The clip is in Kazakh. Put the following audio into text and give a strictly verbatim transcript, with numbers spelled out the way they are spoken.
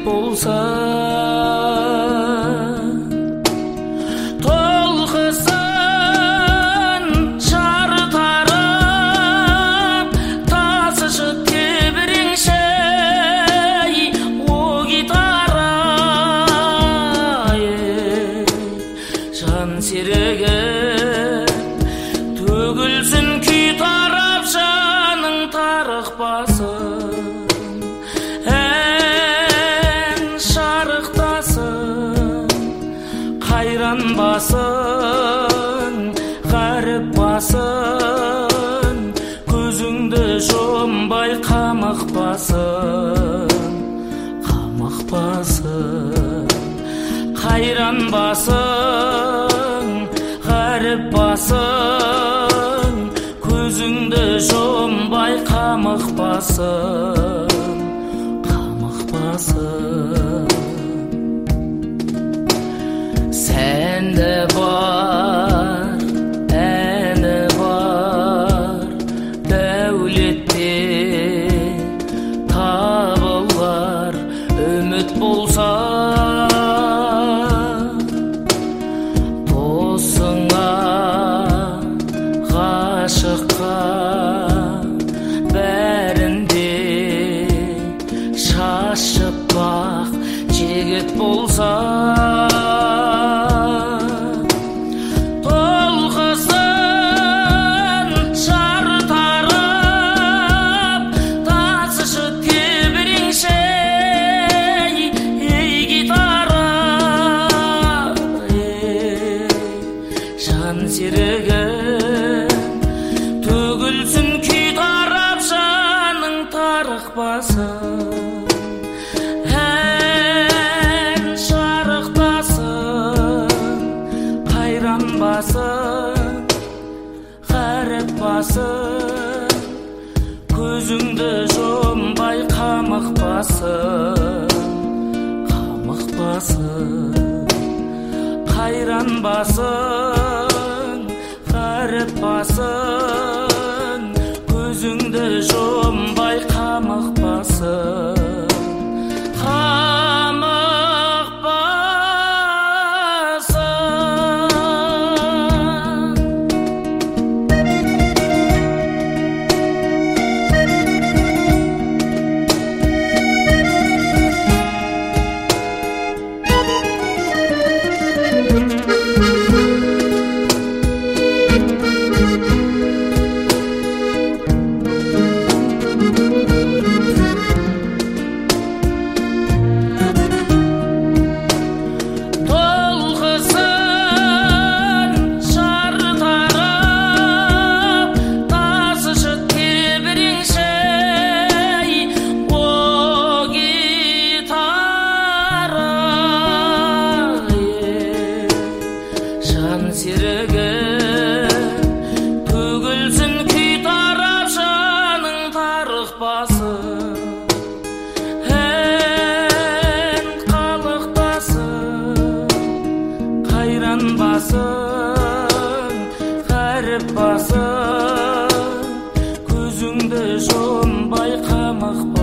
болса, толқысын шартарып, тасышы тебіреңші о гитара, жан серігі төгілсін күй тарап, жаның тарықпасын, ән шарықтасын, қайранбасын, ғаріп басын, көзіңді жұмбай қамықпасын, қамықпасын, қайранбасын, ғаріп басын, көзіңді жұмбай қамықпасын, қамықпасын. Сәнді бар, әні бар, дәулетте табылар, үміт болса, досыңа, ғашыққа, бәрінде шашып бақ, жігіт болса, толқысын шартарып, тасышы тебіреңші ей гитара, жан серігі төгілсін күй тарап, жаның тарықпасын, ән шарықтасын, қайранбасын, ғаріп басын, көзіңді жұмбай қамықпасын, қамықпасын, қайранбасын, ғаріп басын, көзіңді жұмбай қамықпасын, серігі төгілсін күй тарап, жаның тарықпасын, ән қалықтасын, қайранбасын, ғаріп басын, көзіңді жұмбай қамықпасын.